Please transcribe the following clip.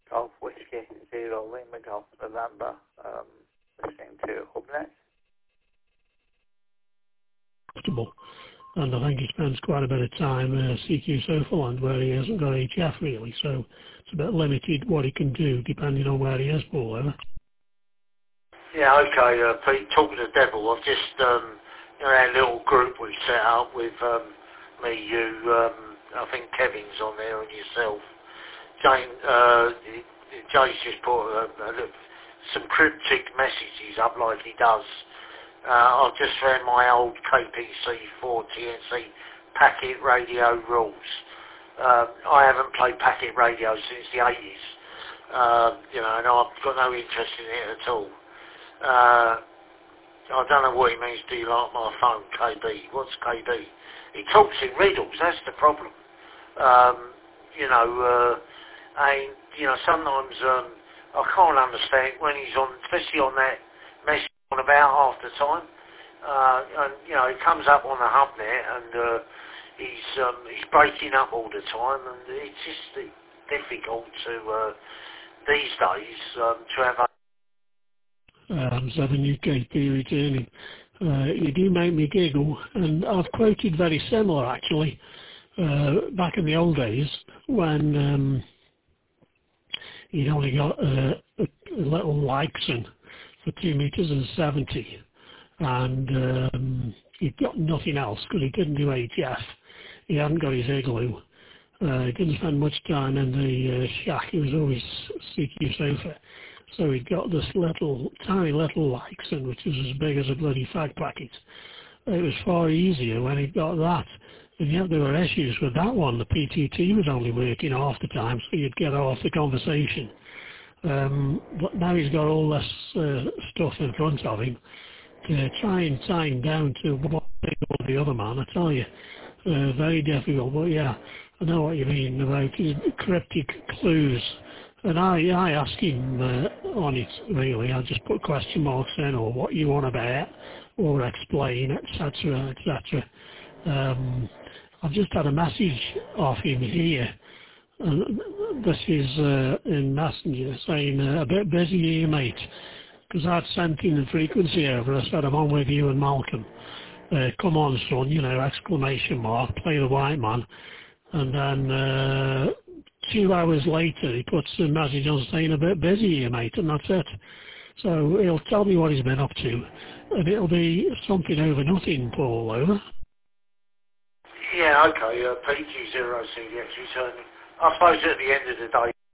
Golf Whiskey, Zero Lima Golf November, listening to Hubnet. Comfortable. And I think he spends quite a bit of time CQ Sofaland where he hasn't got HF really, so it's a bit limited what he can do depending on where he is, Paul, over. Yeah, okay, Pete, talking to the devil, I've just, our little group we set up with me, you, I think Kevin's on there and yourself. Jay's just put some cryptic messages up like he does. I've just found my old KPC4 TNC packet radio rules. I haven't played packet radio since the 80s, and I've got no interest in it at all. I don't know what he means, do you like my phone, KB? What's KB? He talks in riddles, that's the problem. Sometimes I can't understand when he's on, especially on that message on about half the time. He comes up on the hub there and he's breaking up all the time, and it's just difficult to these days to have a 7 UKP returning. You do make me giggle, and I've quoted very similar actually back in the old days when he'd only got a little Leixen for 2 meters and 70, and he'd got nothing else because he didn't do HF. He hadn't got his igloo. He didn't spend much time in the shack. He was always CQ sofa. So he'd got this tiny little Leixen, which was as big as a bloody fag packet. It was far easier when he'd got that. And yet there were issues with that one. The PTT was only working half the time, so you'd get off the conversation. But now he's got all this stuff in front of him to try and tie him down to one thing or the other, man, I tell you. Very difficult, but yeah, I know what you mean about cryptic clues. And I ask him on it, really. I just put question marks in, or what you want about, or explain, etc., etc. I've just had a message off him here. This is in Messenger, saying, a bit busy here, mate. Because I'd sent him the frequency over. I said, I'm on with you and Malcolm. Come on, son, exclamation mark, play the white man. And then 2 hours later, he puts a message on saying, a bit busy here, mate, and that's it. So he'll tell me what he's been up to, and it'll be something over nothing, Paul, over. Yeah, okay, PG0CDX returning. I suppose at the end of the day,